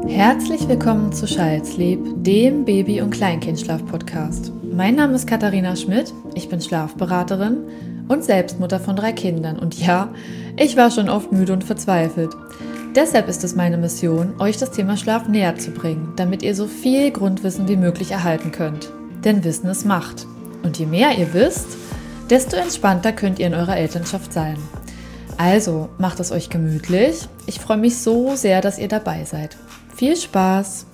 Herzlich willkommen zu Child-Sleep, dem Baby- und Kleinkindschlaf-Podcast. Mein Name ist Katharina Schmidt, ich bin Schlafberaterin und Selbstmutter von 3 Kindern. Und ja, ich war schon oft müde und verzweifelt. Deshalb ist es meine Mission, euch das Thema Schlaf näher zu bringen, damit ihr so viel Grundwissen wie möglich erhalten könnt. Denn Wissen ist Macht. Und je mehr ihr wisst, desto entspannter könnt ihr in eurer Elternschaft sein. Also, macht es euch gemütlich. Ich freue mich so sehr, dass ihr dabei seid. Viel Spaß!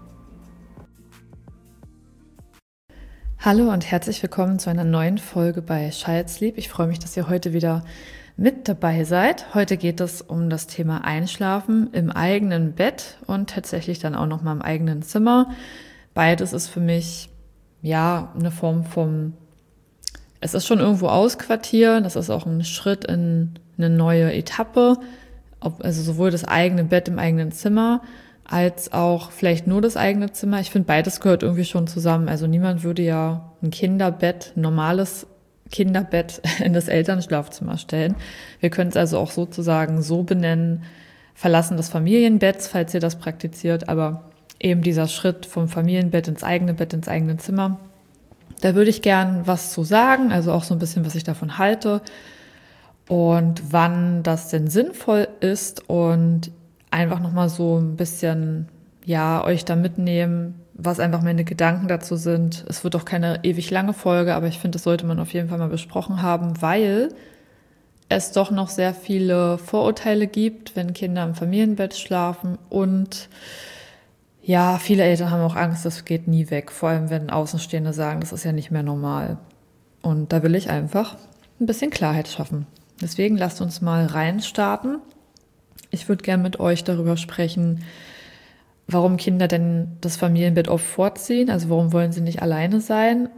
Hallo und herzlich willkommen zu einer neuen Folge bei Child-Sleep. Ich freue mich, dass ihr heute wieder mit dabei seid. Heute geht es um das Thema Einschlafen im eigenen Bett und tatsächlich dann auch nochmal im eigenen Zimmer. Beides ist für mich ja eine Form von, es ist schon irgendwo ausquartieren, das ist auch ein Schritt in eine neue Etappe, also sowohl das eigene Bett im eigenen Zimmer, als auch vielleicht nur das eigene Zimmer. Ich finde, beides gehört irgendwie schon zusammen. Also niemand würde ja ein Kinderbett, ein normales Kinderbett in das Elternschlafzimmer stellen. Wir können es also auch sozusagen so benennen, Verlassen des Familienbetts, falls ihr das praktiziert, aber eben dieser Schritt vom Familienbett ins eigene Zimmer. Da würde ich gern was zu sagen, also auch so ein bisschen, was ich davon halte und wann das denn sinnvoll ist und einfach nochmal so ein bisschen, ja, euch da mitnehmen, was einfach meine Gedanken dazu sind. Es wird auch keine ewig lange Folge, aber ich finde, das sollte man auf jeden Fall mal besprochen haben, weil es doch noch sehr viele Vorurteile gibt, wenn Kinder im Familienbett schlafen und ja, viele Eltern haben auch Angst, das geht nie weg, vor allem wenn Außenstehende sagen, das ist ja nicht mehr normal. Und da will ich einfach ein bisschen Klarheit schaffen. Deswegen lasst uns mal reinstarten. Ich würde gerne mit euch darüber sprechen, warum Kinder denn das Familienbett oft vorziehen, also warum wollen sie nicht alleine sein.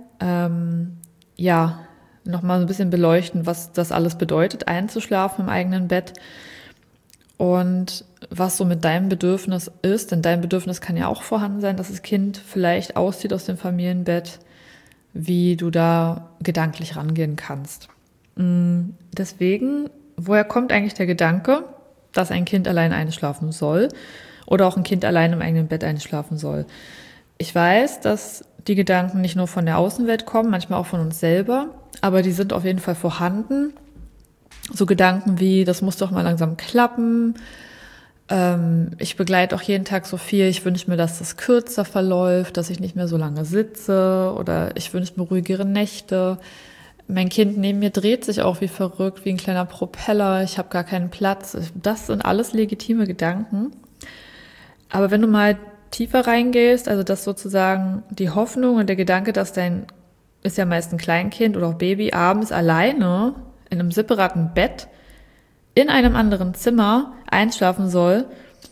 Nochmal so ein bisschen beleuchten, was das alles bedeutet, einzuschlafen im eigenen Bett und was so mit deinem Bedürfnis ist, denn dein Bedürfnis kann ja auch vorhanden sein, dass das Kind vielleicht auszieht aus dem Familienbett, wie du da gedanklich rangehen kannst. Deswegen, woher kommt eigentlich der Gedanke, dass ein Kind allein einschlafen soll oder auch ein Kind allein im eigenen Bett einschlafen soll? Ich weiß, dass die Gedanken nicht nur von der Außenwelt kommen, manchmal auch von uns selber, aber die sind auf jeden Fall vorhanden. So Gedanken wie, das muss doch mal langsam klappen. Ich begleite auch jeden Tag so viel. Ich wünsche mir, dass das kürzer verläuft, dass ich nicht mehr so lange sitze oder ich wünsche mir ruhigere Nächte. Mein Kind neben mir dreht sich auch wie verrückt, wie ein kleiner Propeller. Ich habe gar keinen Platz. Das sind alles legitime Gedanken. Aber wenn du mal tiefer reingehst, also dass sozusagen die Hoffnung und der Gedanke, dass ist ja meist ein Kleinkind oder auch Baby, abends alleine in einem separaten Bett in einem anderen Zimmer einschlafen soll,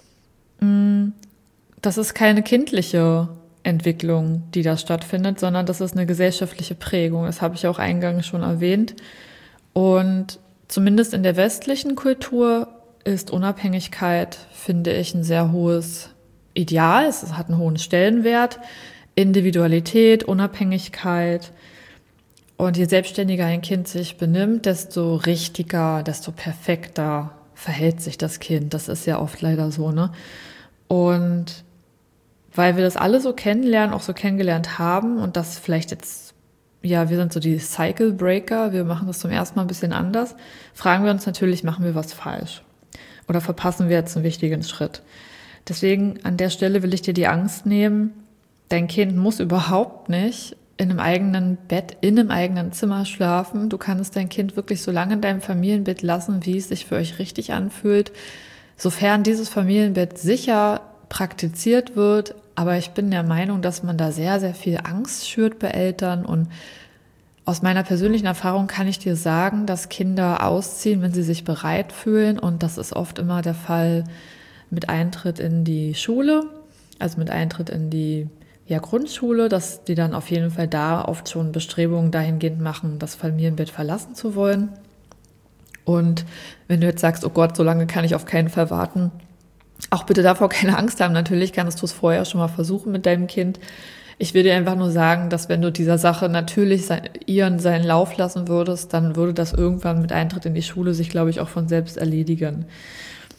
das ist keine kindliche Entwicklung, die da stattfindet, sondern das ist eine gesellschaftliche Prägung. Das habe ich auch eingangs schon erwähnt. Und zumindest in der westlichen Kultur ist Unabhängigkeit, finde ich, ein sehr hohes Ideal. Es hat einen hohen Stellenwert. Individualität, Unabhängigkeit. Und je selbstständiger ein Kind sich benimmt, desto richtiger, desto perfekter verhält sich das Kind. Das ist ja oft leider so, ne? Und weil wir das alle so kennenlernen, auch so kennengelernt haben und das vielleicht jetzt, ja, wir sind so die Cycle Breaker, wir machen das zum ersten Mal ein bisschen anders, fragen wir uns natürlich, machen wir was falsch? Oder verpassen wir jetzt einen wichtigen Schritt? Deswegen an der Stelle will ich dir die Angst nehmen, dein Kind muss überhaupt nicht in einem eigenen Bett, in einem eigenen Zimmer schlafen. Du kannst dein Kind wirklich so lange in deinem Familienbett lassen, wie es sich für euch richtig anfühlt, sofern dieses Familienbett sicher praktiziert wird. Aber ich bin der Meinung, dass man da sehr, sehr viel Angst schürt bei Eltern. Und aus meiner persönlichen Erfahrung kann ich dir sagen, dass Kinder ausziehen, wenn sie sich bereit fühlen. Und das ist oft immer der Fall mit Eintritt in die Schule, also mit Eintritt in die Grundschule, dass die dann auf jeden Fall da oft schon Bestrebungen dahingehend machen, das Familienbett verlassen zu wollen. Und wenn du jetzt sagst, oh Gott, so lange kann ich auf keinen Fall warten, auch bitte davor keine Angst haben. Natürlich kannst du es vorher schon mal versuchen mit deinem Kind. Ich will dir einfach nur sagen, dass wenn du dieser Sache natürlich seinen Lauf lassen würdest, dann würde das irgendwann mit Eintritt in die Schule sich, glaube ich, auch von selbst erledigen.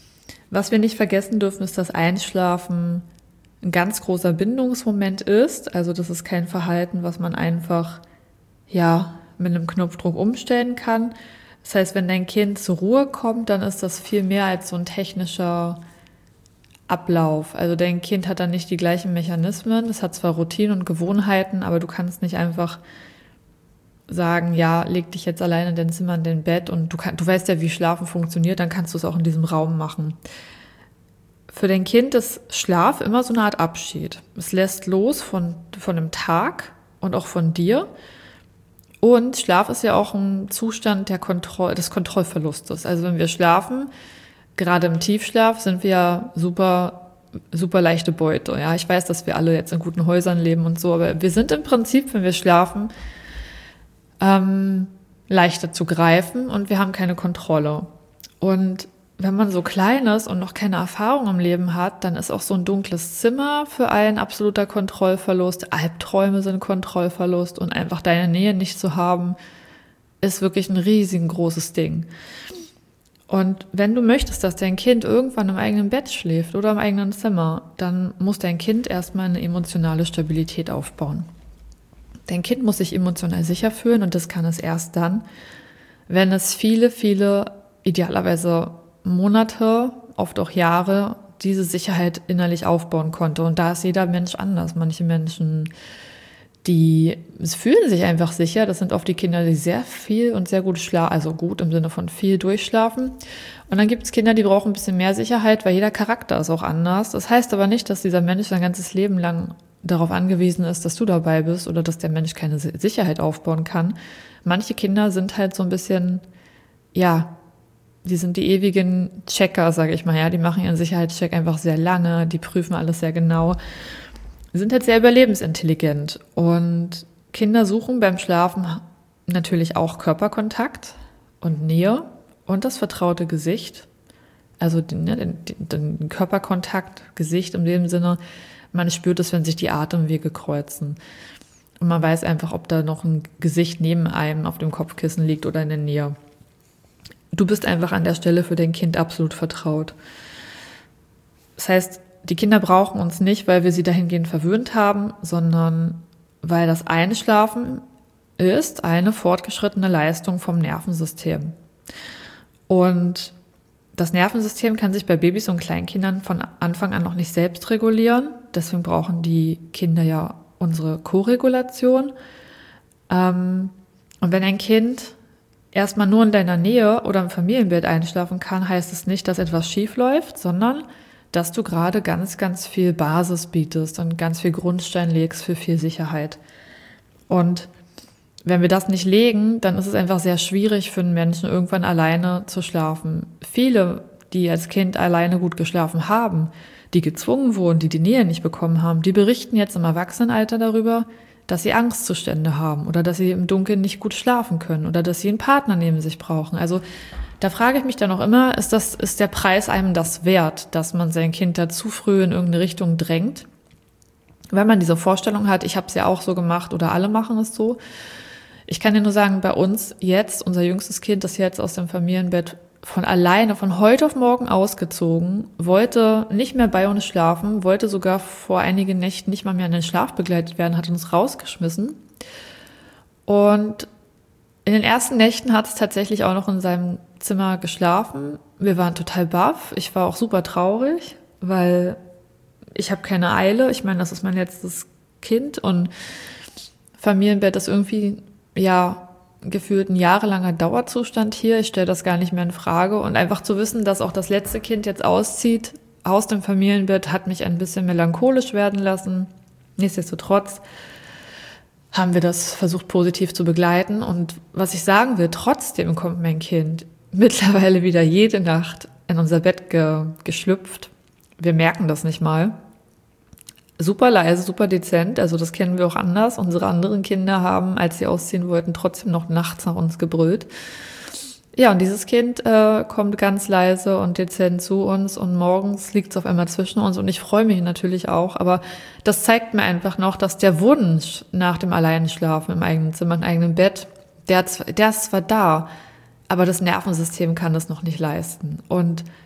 Was wir nicht vergessen dürfen, ist, dass Einschlafen ein ganz großer Bindungsmoment ist. Also das ist kein Verhalten, was man einfach mit einem Knopfdruck umstellen kann. Das heißt, wenn dein Kind zur Ruhe kommt, dann ist das viel mehr als so ein technischer Ablauf. Also dein Kind hat dann nicht die gleichen Mechanismen. Es hat zwar Routinen und Gewohnheiten, aber du kannst nicht einfach sagen, ja, leg dich jetzt alleine in dein Zimmer, in dein Bett und du weißt ja, wie Schlafen funktioniert, dann kannst du es auch in diesem Raum machen. Für dein Kind ist Schlaf immer so eine Art Abschied. Es lässt los von dem Tag und auch von dir. Und Schlaf ist ja auch ein Zustand des Kontrollverlustes. Also wenn wir schlafen, gerade im Tiefschlaf, sind wir ja super, super leichte Beute. Ja, ich weiß, dass wir alle jetzt in guten Häusern leben und so, aber wir sind im Prinzip, wenn wir schlafen, leichter zu greifen und wir haben keine Kontrolle. Und wenn man so klein ist und noch keine Erfahrung im Leben hat, dann ist auch so ein dunkles Zimmer für einen absoluter Kontrollverlust. Albträume sind Kontrollverlust und einfach deine Nähe nicht zu haben, ist wirklich ein riesengroßes Ding. Und wenn du möchtest, dass dein Kind irgendwann im eigenen Bett schläft oder im eigenen Zimmer, dann muss dein Kind erstmal eine emotionale Stabilität aufbauen. Dein Kind muss sich emotional sicher fühlen und das kann es erst dann, wenn es viele, viele, idealerweise Monate, oft auch Jahre, diese Sicherheit innerlich aufbauen konnte. Und da ist jeder Mensch anders. Manche Menschen, die fühlen sich einfach sicher. Das sind oft die Kinder, die sehr viel und sehr gut schlafen, also gut im Sinne von viel durchschlafen. Und dann gibt es Kinder, die brauchen ein bisschen mehr Sicherheit, weil jeder Charakter ist auch anders. Das heißt aber nicht, dass dieser Mensch sein ganzes Leben lang darauf angewiesen ist, dass du dabei bist oder dass der Mensch keine Sicherheit aufbauen kann. Manche Kinder sind halt so ein bisschen, die sind die ewigen Checker, sage ich mal, ja, die machen ihren Sicherheitscheck einfach sehr lange, die prüfen alles sehr genau, sind halt sehr überlebensintelligent und Kinder suchen beim Schlafen natürlich auch Körperkontakt und Nähe und das vertraute Gesicht, also den Körperkontakt, Gesicht in dem Sinne, man spürt es, wenn sich die Atemwege kreuzen. Und man weiß einfach, ob da noch ein Gesicht neben einem auf dem Kopfkissen liegt oder in der Nähe. Du bist einfach an der Stelle für dein Kind absolut vertraut. Das heißt, die Kinder brauchen uns nicht, weil wir sie dahingehend verwöhnt haben, sondern weil das Einschlafen ist eine fortgeschrittene Leistung vom Nervensystem. Und das Nervensystem kann sich bei Babys und Kleinkindern von Anfang an noch nicht selbst regulieren. Deswegen brauchen die Kinder ja unsere Koregulation. Und wenn ein Kind erstmal nur in deiner Nähe oder im Familienbett einschlafen kann, heißt es nicht, dass etwas schief läuft, sondern dass du gerade ganz, ganz viel Basis bietest und ganz viel Grundstein legst für viel Sicherheit. Und wenn wir das nicht legen, dann ist es einfach sehr schwierig für einen Menschen, irgendwann alleine zu schlafen. Viele, die als Kind alleine gut geschlafen haben, die gezwungen wurden, die Nähe nicht bekommen haben, die berichten jetzt im Erwachsenenalter darüber, dass sie Angstzustände haben oder dass sie im Dunkeln nicht gut schlafen können oder dass sie einen Partner neben sich brauchen. Also da frage ich mich dann auch immer, ist der Preis einem das wert, dass man sein Kind da zu früh in irgendeine Richtung drängt? Wenn man diese Vorstellung hat, ich habe es ja auch so gemacht oder alle machen es so. Ich kann dir nur sagen, bei uns jetzt, unser jüngstes Kind ist jetzt aus dem Familienbett von alleine, von heute auf morgen ausgezogen, wollte nicht mehr bei uns schlafen, wollte sogar vor einigen Nächten nicht mal mehr in den Schlaf begleitet werden, hat uns rausgeschmissen. Und in den ersten Nächten hat es tatsächlich auch noch in seinem Zimmer geschlafen. Wir waren total baff. Ich war auch super traurig, weil ich habe keine Eile. Ich meine, das ist mein letztes Kind und Familienbett ist irgendwie gefühlt ein jahrelanger Dauerzustand hier. Ich stelle das gar nicht mehr in Frage. Und einfach zu wissen, dass auch das letzte Kind jetzt auszieht aus dem Familienbett, hat mich ein bisschen melancholisch werden lassen. Nichtsdestotrotz haben wir das versucht positiv zu begleiten. Und was ich sagen will, trotzdem kommt mein Kind mittlerweile wieder jede Nacht in unser Bett geschlüpft. Wir merken das nicht mal. Super leise, super dezent, also das kennen wir auch anders. Unsere anderen Kinder haben, als sie ausziehen wollten, trotzdem noch nachts nach uns gebrüllt. Ja, und dieses Kind kommt ganz leise und dezent zu uns und morgens liegt es auf einmal zwischen uns und ich freue mich natürlich auch, aber das zeigt mir einfach noch, dass der Wunsch nach dem Alleinschlafen im eigenen Zimmer, im eigenen Bett, der ist zwar da, aber das Nervensystem kann das noch nicht leisten. Und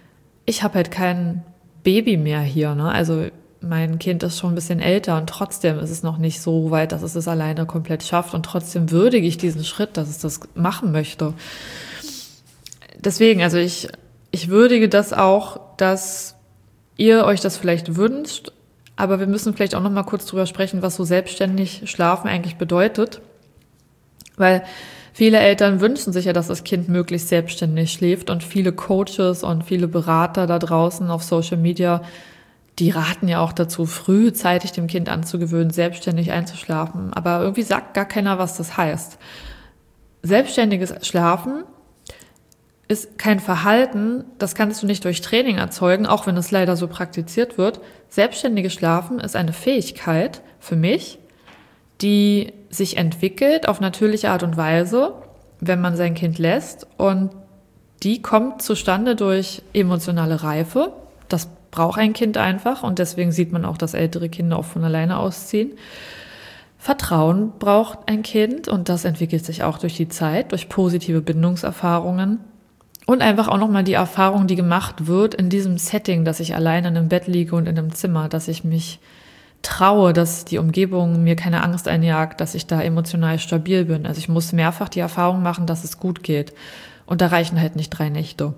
ich habe halt kein Baby mehr hier, ne? Also mein Kind ist schon ein bisschen älter und trotzdem ist es noch nicht so weit, dass es alleine komplett schafft und trotzdem würdige ich diesen Schritt, dass es das machen möchte. Deswegen, also ich würdige das auch, dass ihr euch das vielleicht wünscht, aber wir müssen vielleicht auch noch mal kurz drüber sprechen, was so selbstständig schlafen eigentlich bedeutet, weil viele Eltern wünschen sich ja, dass das Kind möglichst selbstständig schläft und viele Coaches und viele Berater da draußen auf Social Media, die raten ja auch dazu, frühzeitig dem Kind anzugewöhnen, selbstständig einzuschlafen. Aber irgendwie sagt gar keiner, was das heißt. Selbstständiges Schlafen ist kein Verhalten, das kannst du nicht durch Training erzeugen, auch wenn es leider so praktiziert wird. Selbstständiges Schlafen ist eine Fähigkeit für mich, die sich entwickelt auf natürliche Art und Weise, wenn man sein Kind lässt. Und die kommt zustande durch emotionale Reife. Das braucht ein Kind einfach und deswegen sieht man auch, dass ältere Kinder auch von alleine ausziehen. Vertrauen braucht ein Kind und das entwickelt sich auch durch die Zeit, durch positive Bindungserfahrungen und einfach auch nochmal die Erfahrung, die gemacht wird in diesem Setting, dass ich alleine in einem Bett liege und in einem Zimmer, dass ich mich traue, dass die Umgebung mir keine Angst einjagt, dass ich da emotional stabil bin. Also ich muss mehrfach die Erfahrung machen, dass es gut geht und da reichen halt nicht 3 Nächte.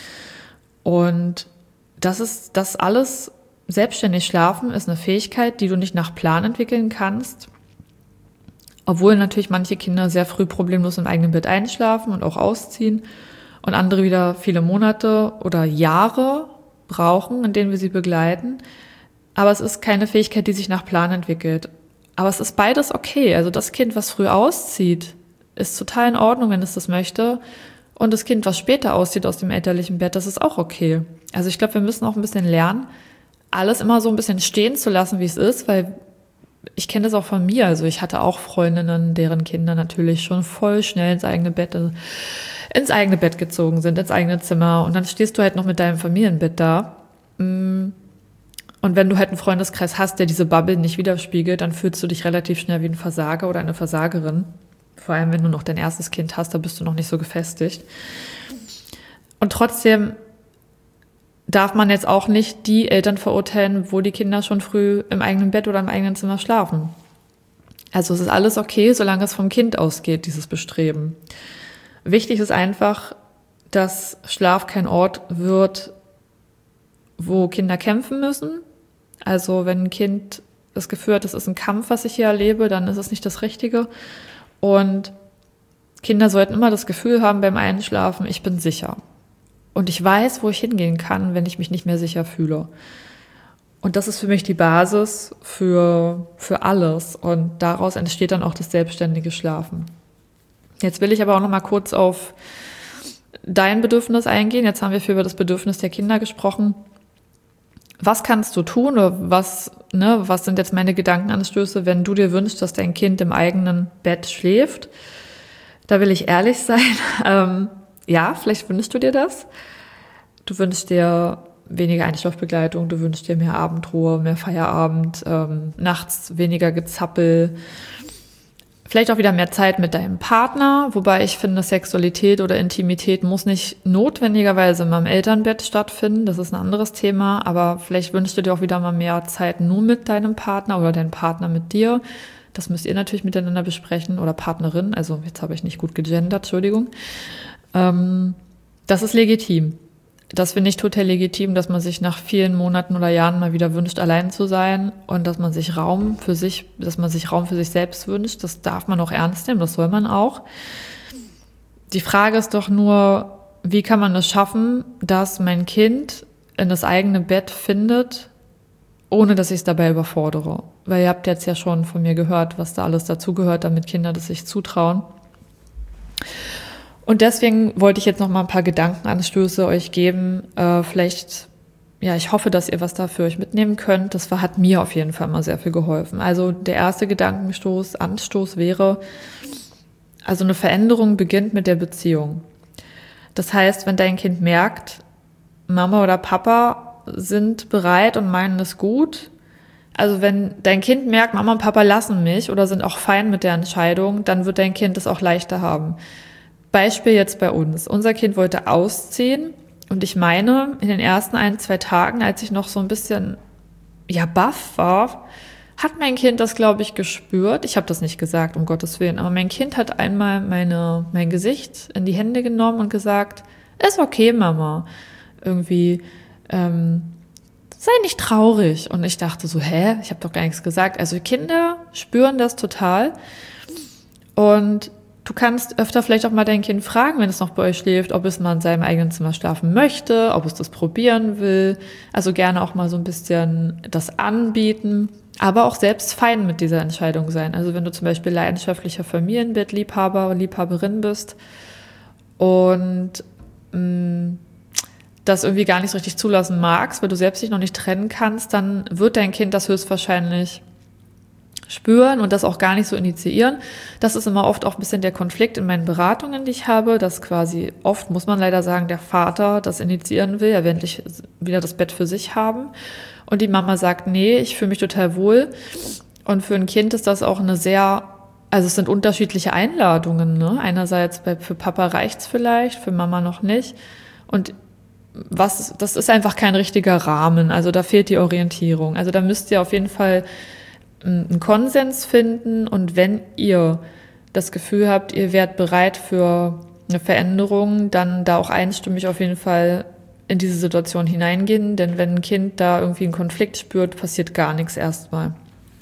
Und das alles, selbstständig schlafen, ist eine Fähigkeit, die du nicht nach Plan entwickeln kannst. Obwohl natürlich manche Kinder sehr früh problemlos im eigenen Bett einschlafen und auch ausziehen und andere wieder viele Monate oder Jahre brauchen, in denen wir sie begleiten. Aber es ist keine Fähigkeit, die sich nach Plan entwickelt. Aber es ist beides okay. Also das Kind, was früh auszieht, ist total in Ordnung, wenn es das möchte. Und das Kind, was später auszieht aus dem elterlichen Bett, das ist auch okay. Also ich glaube, wir müssen auch ein bisschen lernen, alles immer so ein bisschen stehen zu lassen, wie es ist, weil ich kenne das auch von mir. Also ich hatte auch Freundinnen, deren Kinder natürlich schon voll schnell ins eigene Bett gezogen sind, ins eigene Zimmer. Und dann stehst du halt noch mit deinem Familienbett da. Und wenn du halt einen Freundeskreis hast, der diese Bubble nicht widerspiegelt, dann fühlst du dich relativ schnell wie ein Versager oder eine Versagerin. Vor allem, wenn du noch dein erstes Kind hast, da bist du noch nicht so gefestigt. Und trotzdem darf man jetzt auch nicht die Eltern verurteilen, wo die Kinder schon früh im eigenen Bett oder im eigenen Zimmer schlafen. Also es ist alles okay, solange es vom Kind ausgeht, dieses Bestreben. Wichtig ist einfach, dass Schlaf kein Ort wird, wo Kinder kämpfen müssen. Also wenn ein Kind das Gefühl hat, das ist ein Kampf, was ich hier erlebe, dann ist es nicht das Richtige. Und Kinder sollten immer das Gefühl haben beim Einschlafen, ich bin sicher. Und ich weiß, wo ich hingehen kann, wenn ich mich nicht mehr sicher fühle. Und das ist für mich die Basis für alles. Und daraus entsteht dann auch das selbstständige Schlafen. Jetzt will ich aber auch noch mal kurz auf dein Bedürfnis eingehen. Jetzt haben wir viel über das Bedürfnis der Kinder gesprochen. Was kannst du tun oder was sind jetzt meine Gedankenanstöße, wenn du dir wünschst, dass dein Kind im eigenen Bett schläft? Da will ich ehrlich sein. Ja, vielleicht wünschst du dir das. Du wünschst dir weniger Einschlafbegleitung, du wünschst dir mehr Abendruhe, mehr Feierabend, nachts weniger Gezappel, vielleicht auch wieder mehr Zeit mit deinem Partner, wobei ich finde, Sexualität oder Intimität muss nicht notwendigerweise in meinem Elternbett stattfinden, das ist ein anderes Thema, aber vielleicht wünschst du dir auch wieder mal mehr Zeit nur mit deinem Partner oder dein Partner mit dir. Das müsst ihr natürlich miteinander besprechen oder Partnerin, also jetzt habe ich nicht gut gegendert, Entschuldigung. Das ist legitim. Das finde ich total legitim, dass man sich nach vielen Monaten oder Jahren mal wieder wünscht, allein zu sein und dass man sich Raum für sich selbst wünscht. Das darf man auch ernst nehmen, das soll man auch. Die Frage ist doch nur, wie kann man es schaffen, dass mein Kind in das eigene Bett findet, ohne dass ich es dabei überfordere. Weil ihr habt jetzt ja schon von mir gehört, was da alles dazugehört, damit Kinder das sich zutrauen. Und deswegen wollte ich jetzt noch mal ein paar Gedankenanstöße euch geben. Ich hoffe, dass ihr was da für euch mitnehmen könnt. Das hat mir auf jeden Fall mal sehr viel geholfen. Also der erste Anstoß wäre, also eine Veränderung beginnt mit der Beziehung. Das heißt, wenn dein Kind merkt, Mama oder Papa sind bereit und meinen es gut, also wenn dein Kind merkt, Mama und Papa lassen mich oder sind auch fein mit der Entscheidung, dann wird dein Kind es auch leichter haben. Beispiel jetzt bei uns. Unser Kind wollte ausziehen Und ich meine, in den ersten 1-2 Tagen, als ich noch so ein bisschen, baff war, hat mein Kind das, glaube ich, gespürt. Ich habe das nicht gesagt, um Gottes Willen, aber mein Kind hat einmal mein Gesicht in die Hände genommen und gesagt, ist okay, Mama. Irgendwie, sei nicht traurig. Und ich dachte so, ich habe doch gar nichts gesagt. Also Kinder spüren das total. Und du kannst öfter vielleicht auch mal dein Kind fragen, wenn es noch bei euch schläft, ob es mal in seinem eigenen Zimmer schlafen möchte, ob es das probieren will. Also gerne auch mal so ein bisschen das anbieten, aber auch selbst fein mit dieser Entscheidung sein. Also wenn du zum Beispiel leidenschaftlicher Familienbettliebhaber oder Liebhaberin bist und das irgendwie gar nicht so richtig zulassen magst, weil du selbst dich noch nicht trennen kannst, dann wird dein Kind das höchstwahrscheinlich spüren und das auch gar nicht so initiieren. Das ist immer oft auch ein bisschen der Konflikt in meinen Beratungen, die ich habe, dass quasi oft, muss man leider sagen, der Vater das initiieren will, er will endlich wieder das Bett für sich haben und die Mama sagt, nee, ich fühle mich total wohl. Und für ein Kind ist das auch also es sind unterschiedliche Einladungen, ne? Einerseits für Papa reicht's vielleicht, für Mama noch nicht. Und das ist einfach kein richtiger Rahmen, also da fehlt die Orientierung. Also da müsst ihr auf jeden Fall einen Konsens finden und wenn ihr das Gefühl habt, ihr wärt bereit für eine Veränderung, dann da auch einstimmig auf jeden Fall in diese Situation hineingehen, denn wenn ein Kind da irgendwie einen Konflikt spürt, passiert gar nichts erstmal.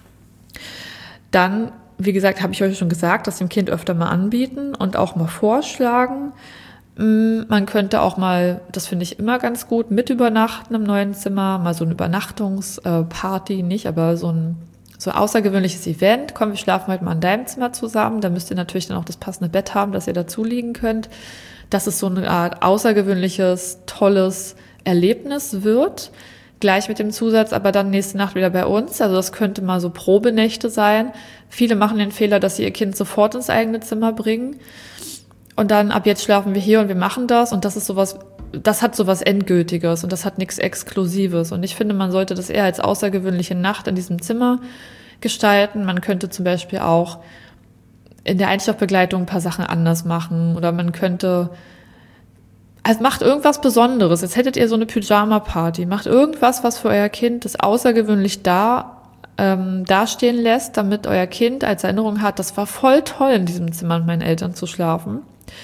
Dann, wie gesagt, habe ich euch schon gesagt, das dem Kind öfter mal anbieten und auch mal vorschlagen. Man könnte auch mal, das finde ich immer ganz gut, mit übernachten im neuen Zimmer, mal so eine Übernachtungsparty, nicht, aber so ein außergewöhnliches Event. Komm, wir schlafen heute mal in deinem Zimmer zusammen. Da müsst ihr natürlich dann auch das passende Bett haben, dass ihr dazu liegen könnt. Dass es so eine Art außergewöhnliches, tolles Erlebnis wird. Gleich mit dem Zusatz, aber dann nächste Nacht wieder bei uns. Also das könnte mal so Probenächte sein. Viele machen den Fehler, dass sie ihr Kind sofort ins eigene Zimmer bringen. Und dann, ab jetzt schlafen wir hier und wir machen das. Und das ist sowas, das hat sowas Endgültiges und das hat nichts Exklusives. Und ich finde, man sollte das eher als außergewöhnliche Nacht in diesem Zimmer gestalten. Man könnte zum Beispiel auch in der Einschlafbegleitung ein paar Sachen anders machen. Oder man könnte, also macht irgendwas Besonderes. Jetzt hättet ihr so eine Pyjama-Party. Macht irgendwas, was für euer Kind das außergewöhnlich dastehen lässt, damit euer Kind als Erinnerung hat, das war voll toll, in diesem Zimmer mit meinen Eltern zu schlafen.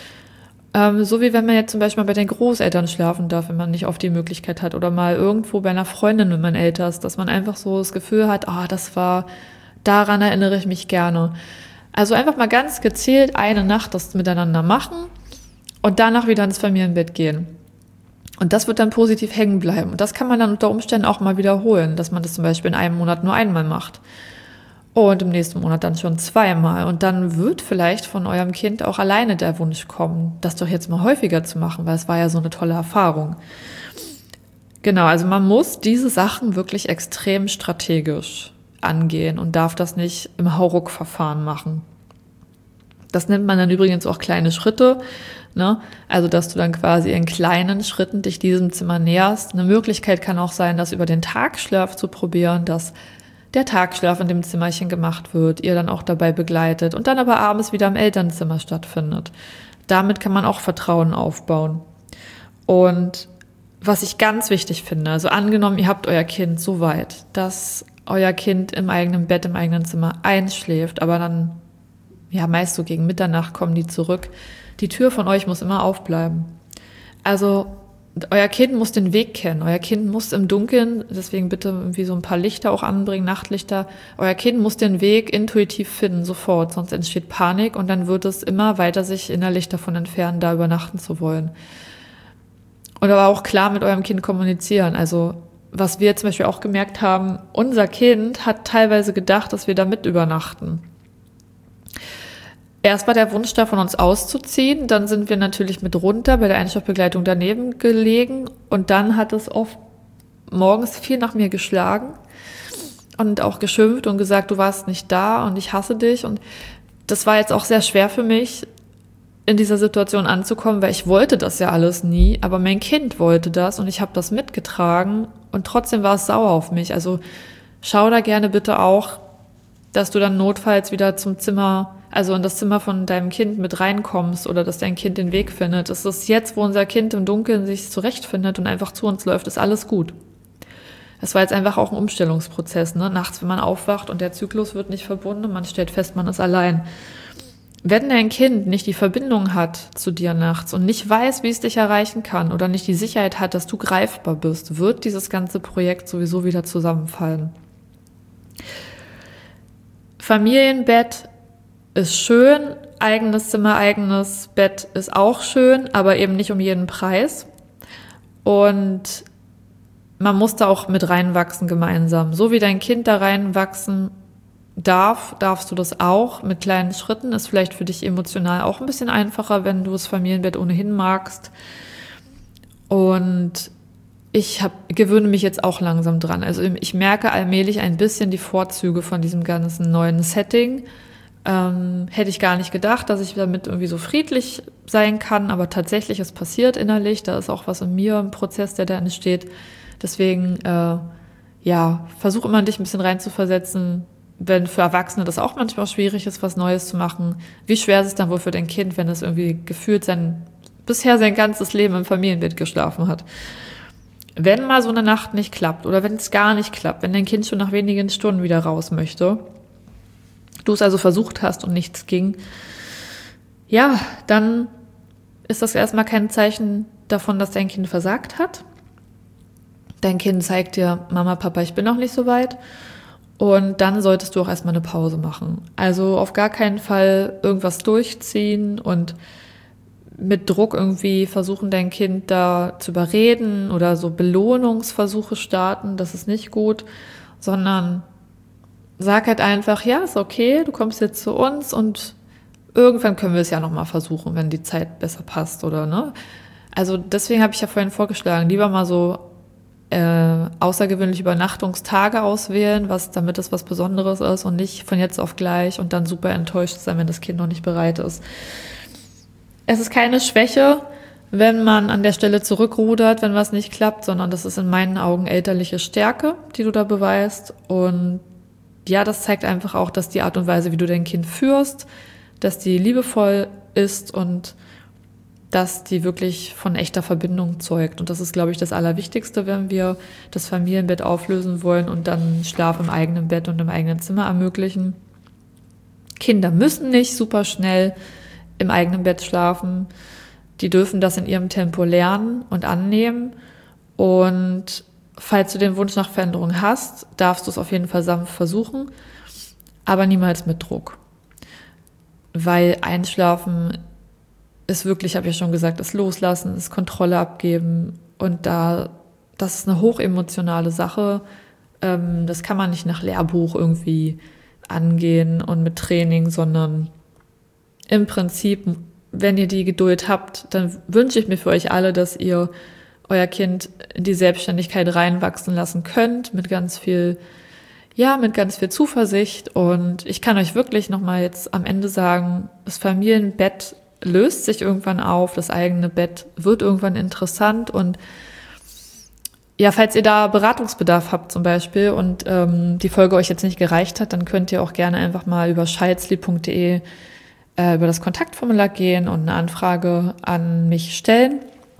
So wie wenn man jetzt zum Beispiel mal bei den Großeltern schlafen darf, wenn man nicht oft die Möglichkeit hat. Oder mal irgendwo bei einer Freundin, wenn man älter ist, dass man einfach so das Gefühl hat, daran erinnere ich mich gerne. Also einfach mal ganz gezielt eine Nacht das miteinander machen und danach wieder ins Familienbett gehen. Und das wird dann positiv hängen bleiben. Und das kann man dann unter Umständen auch mal wiederholen, dass man das zum Beispiel in einem Monat nur einmal macht. Und im nächsten Monat dann schon 2-mal. Und dann wird vielleicht von eurem Kind auch alleine der Wunsch kommen, das doch jetzt mal häufiger zu machen, weil es war ja so eine tolle Erfahrung. Genau, also man muss diese Sachen wirklich extrem strategisch angehen und darf das nicht im Hauruck-Verfahren machen. Das nennt man dann übrigens auch kleine Schritte, ne? Also, dass du dann quasi in kleinen Schritten dich diesem Zimmer näherst. Eine Möglichkeit kann auch sein, das über den Tagschlaf zu probieren, dass der Tagschlaf in dem Zimmerchen gemacht wird, ihr dann auch dabei begleitet und dann aber abends wieder im Elternzimmer stattfindet. Damit kann man auch Vertrauen aufbauen. Und was ich ganz wichtig finde, also angenommen, ihr habt euer Kind so weit, dass euer Kind im eigenen Bett, im eigenen Zimmer einschläft, aber dann, meist so gegen Mitternacht kommen die zurück. Die Tür von euch muss immer aufbleiben. Also euer Kind muss den Weg kennen. Euer Kind muss im Dunkeln, deswegen bitte irgendwie so ein paar Lichter auch anbringen, Nachtlichter. Euer Kind muss den Weg intuitiv finden, sofort, sonst entsteht Panik und dann wird es immer weiter sich innerlich davon entfernen, da übernachten zu wollen. Und aber auch klar mit eurem Kind kommunizieren. Also was wir zum Beispiel auch gemerkt haben, unser Kind hat teilweise gedacht, dass wir da mit übernachten. Erst war der Wunsch da, von uns auszuziehen, dann sind wir natürlich mit runter bei der Einschlafbegleitung daneben gelegen und dann hat es oft morgens viel nach mir geschlagen und auch geschimpft und gesagt, du warst nicht da und ich hasse dich und das war jetzt auch sehr schwer für mich, in dieser Situation anzukommen, weil ich wollte das ja alles nie, aber mein Kind wollte das und ich habe das mitgetragen und trotzdem war es sauer auf mich. Also schau da gerne bitte auch, dass du dann notfalls wieder zum Zimmer, also in das Zimmer von deinem Kind mit reinkommst oder dass dein Kind den Weg findet. Es ist jetzt, wo unser Kind im Dunkeln sich zurechtfindet und einfach zu uns läuft, ist alles gut. Es war jetzt einfach auch ein Umstellungsprozess, ne? Nachts, wenn man aufwacht und der Zyklus wird nicht verbunden, man stellt fest, man ist allein. Wenn dein Kind nicht die Verbindung hat zu dir nachts und nicht weiß, wie es dich erreichen kann oder nicht die Sicherheit hat, dass du greifbar bist, wird dieses ganze Projekt sowieso wieder zusammenfallen. Familienbett ist schön, eigenes Zimmer, eigenes Bett ist auch schön, aber eben nicht um jeden Preis. Und man muss da auch mit reinwachsen gemeinsam. So wie dein Kind da reinwachsen darfst du das auch mit kleinen Schritten. Ist vielleicht für dich emotional auch ein bisschen einfacher, wenn du das Familienbett ohnehin magst. Und ich gewöhne mich jetzt auch langsam dran. Also ich merke allmählich ein bisschen die Vorzüge von diesem ganzen neuen Setting. Hätte ich gar nicht gedacht, dass ich damit irgendwie so friedlich sein kann, aber tatsächlich, es passiert innerlich. Da ist auch was in mir im Prozess, der da entsteht. Deswegen, versuch immer, dich ein bisschen reinzuversetzen, wenn für Erwachsene das auch manchmal schwierig ist, was Neues zu machen. Wie schwer ist es dann wohl für dein Kind, wenn es irgendwie gefühlt bisher sein ganzes Leben im Familienbett geschlafen hat? Wenn mal so eine Nacht nicht klappt oder wenn es gar nicht klappt, wenn dein Kind schon nach wenigen Stunden wieder raus möchte, du es also versucht hast und nichts ging, ja, dann ist das erstmal kein Zeichen davon, dass dein Kind versagt hat. Dein Kind zeigt dir, Mama, Papa, ich bin noch nicht so weit. Und dann solltest du auch erstmal eine Pause machen. Also auf gar keinen Fall irgendwas durchziehen und mit Druck irgendwie versuchen, dein Kind da zu überreden oder so Belohnungsversuche starten. Das ist nicht gut, sondern sag halt einfach, ja, ist okay, du kommst jetzt zu uns und irgendwann können wir es ja nochmal versuchen, wenn die Zeit besser passt, oder, ne? Also deswegen habe ich ja vorhin vorgeschlagen, lieber mal so außergewöhnliche Übernachtungstage auswählen, damit es was Besonderes ist und nicht von jetzt auf gleich und dann super enttäuscht sein, wenn das Kind noch nicht bereit ist. Es ist keine Schwäche, wenn man an der Stelle zurückrudert, wenn was nicht klappt, sondern das ist in meinen Augen elterliche Stärke, die du da beweist. Und ja, das zeigt einfach auch, dass die Art und Weise, wie du dein Kind führst, dass die liebevoll ist und dass die wirklich von echter Verbindung zeugt. Und das ist, glaube ich, das Allerwichtigste, wenn wir das Familienbett auflösen wollen und dann Schlaf im eigenen Bett und im eigenen Zimmer ermöglichen. Kinder müssen nicht super schnell im eigenen Bett schlafen. Die dürfen das in ihrem Tempo lernen und annehmen. Und falls du den Wunsch nach Veränderung hast, darfst du es auf jeden Fall sanft versuchen, aber niemals mit Druck. Weil Einschlafen ist wirklich, habe ich ja schon gesagt, ist Loslassen, ist Kontrolle abgeben. Und das ist eine hochemotionale Sache. Das kann man nicht nach Lehrbuch irgendwie angehen und mit Training, sondern im Prinzip, wenn ihr die Geduld habt, dann wünsche ich mir für euch alle, dass ihr euer Kind in die Selbstständigkeit reinwachsen lassen könnt, mit ganz viel Zuversicht. Und ich kann euch wirklich nochmal jetzt am Ende sagen, das Familienbett löst sich irgendwann auf, das eigene Bett wird irgendwann interessant. Und ja, falls ihr da Beratungsbedarf habt zum Beispiel und die Folge euch jetzt nicht gereicht hat, dann könnt ihr auch gerne einfach mal über child-sleep.de über das Kontaktformular gehen und eine Anfrage an mich stellen.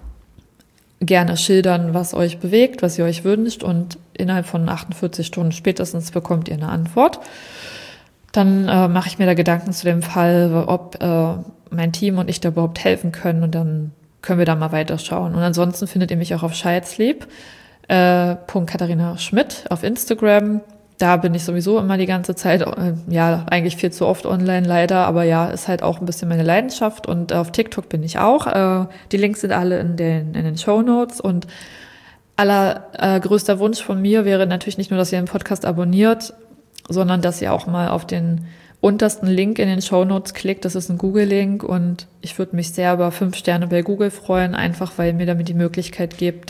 Gerne schildern, was euch bewegt, was ihr euch wünscht, und innerhalb von 48 Stunden spätestens bekommt ihr eine Antwort. Dann mache ich mir da Gedanken zu dem Fall, ob mein Team und ich da überhaupt helfen können, und dann können wir da mal weiterschauen. Und ansonsten findet ihr mich auch auf child-sleep. Katharina Schmidt auf Instagram. Da bin ich sowieso immer die ganze Zeit, eigentlich viel zu oft online leider, aber ja, ist halt auch ein bisschen meine Leidenschaft. Und auf TikTok bin ich auch. Die Links sind alle in den Shownotes. Und allergrößter Wunsch von mir wäre natürlich nicht nur, dass ihr den Podcast abonniert, sondern dass ihr auch mal auf den untersten Link in den Shownotes klickt. Das ist ein Google-Link, und ich würde mich sehr über 5 Sterne bei Google freuen, einfach weil mir damit die Möglichkeit gibt,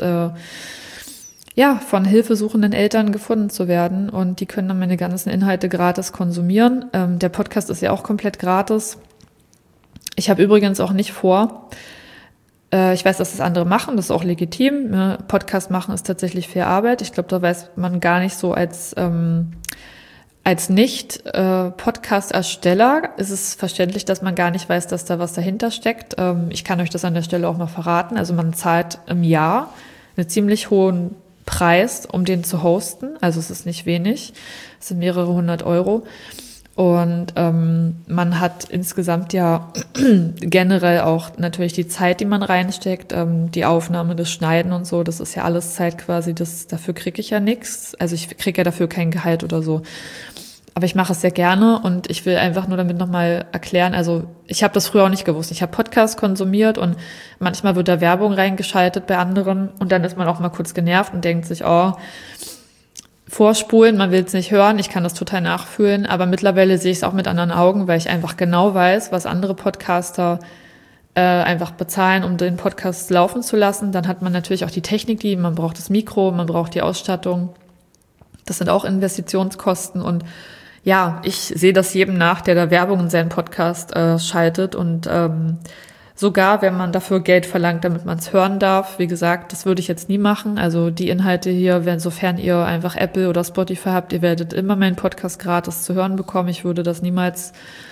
von hilfesuchenden Eltern gefunden zu werden, und die können dann meine ganzen Inhalte gratis konsumieren. Der Podcast ist ja auch komplett gratis. Ich habe übrigens auch nicht vor, ich weiß, dass das andere machen, das ist auch legitim. Ne? Podcast machen ist tatsächlich viel Arbeit. Ich glaube, da weiß man gar nicht so als als Nicht-Podcast-Ersteller ist es verständlich, dass man gar nicht weiß, dass da was dahinter steckt. Ich kann euch das an der Stelle auch noch verraten. Also man zahlt im Jahr einen ziemlich hohen Preis, um den zu hosten. Also es ist nicht wenig. Es sind mehrere 100 Euro. Und man hat insgesamt ja generell auch natürlich die Zeit, die man reinsteckt, die Aufnahme, das Schneiden und so, das ist ja alles Zeit quasi, dafür kriege ich ja nichts. Also ich kriege ja dafür kein Gehalt oder so. Aber ich mache es sehr gerne und ich will einfach nur damit nochmal erklären, also ich habe das früher auch nicht gewusst. Ich habe Podcasts konsumiert und manchmal wird da Werbung reingeschaltet bei anderen und dann ist man auch mal kurz genervt und denkt sich, oh, vorspulen, man will es nicht hören, ich kann das total nachfühlen, aber mittlerweile sehe ich es auch mit anderen Augen, weil ich einfach genau weiß, was andere Podcaster einfach bezahlen, um den Podcast laufen zu lassen. Dann hat man natürlich auch die Technik, man braucht das Mikro, man braucht die Ausstattung. Das sind auch Investitionskosten und ja, ich sehe das jedem nach, der da Werbung in seinen Podcast schaltet und sogar, wenn man dafür Geld verlangt, damit man es hören darf. Wie gesagt, das würde ich jetzt nie machen. Also die Inhalte hier, sofern ihr einfach Apple oder Spotify habt, ihr werdet immer meinen Podcast gratis zu hören bekommen. Ich würde das niemals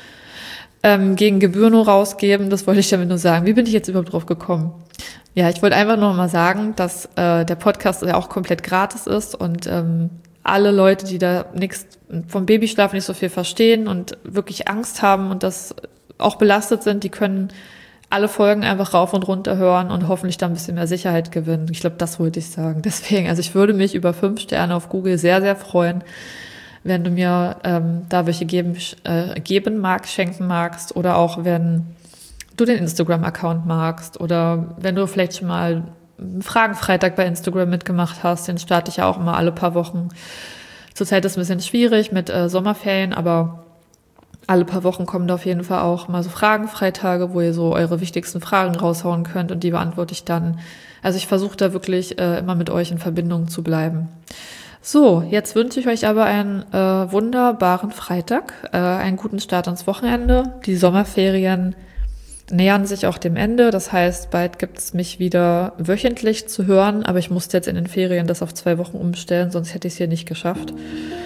gegen Gebühr nur rausgeben. Das wollte ich damit nur sagen. Wie bin ich jetzt überhaupt drauf gekommen? Ja, ich wollte einfach nur mal sagen, dass der Podcast ja auch komplett gratis ist und alle Leute, die da nichts vom Babyschlaf nicht so viel verstehen und wirklich Angst haben und das auch belastet sind, die können alle Folgen einfach rauf und runter hören und hoffentlich da ein bisschen mehr Sicherheit gewinnen. Ich glaube, das wollte ich sagen. Deswegen, also ich würde mich über 5 Sterne auf Google sehr, sehr freuen, wenn du mir da welche geben magst, schenken magst oder auch wenn du den Instagram-Account magst oder wenn du vielleicht schon mal einen Fragenfreitag bei Instagram mitgemacht hast, den starte ich ja auch immer alle paar Wochen. Zurzeit ist es ein bisschen schwierig mit Sommerferien, aber alle paar Wochen kommen da auf jeden Fall auch mal so Fragenfreitage, wo ihr so eure wichtigsten Fragen raushauen könnt und die beantworte ich dann. Also ich versuche da wirklich immer mit euch in Verbindung zu bleiben. So, jetzt wünsche ich euch aber einen wunderbaren Freitag, einen guten Start ins Wochenende. Die Sommerferien nähern sich auch dem Ende. Das heißt, bald gibt es mich wieder wöchentlich zu hören, aber ich musste jetzt in den Ferien das auf 2 Wochen umstellen, sonst hätte ich es hier nicht geschafft.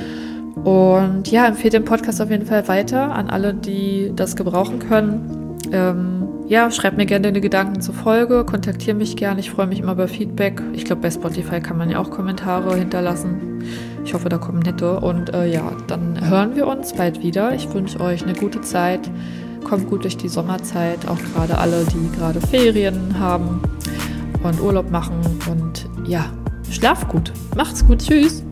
Und ja, empfehlt den Podcast auf jeden Fall weiter an alle, die das gebrauchen können. Ja, schreibt mir gerne deine Gedanken zur Folge, kontaktiere mich gerne, ich freue mich immer über Feedback. Ich glaube, bei Spotify kann man ja auch Kommentare hinterlassen. Ich hoffe, da kommen nette. Und ja, dann hören wir uns bald wieder. Ich wünsche euch eine gute Zeit. Kommt gut durch die Sommerzeit, auch gerade alle, die gerade Ferien haben und Urlaub machen. Und ja, schlaft gut. Macht's gut. Tschüss.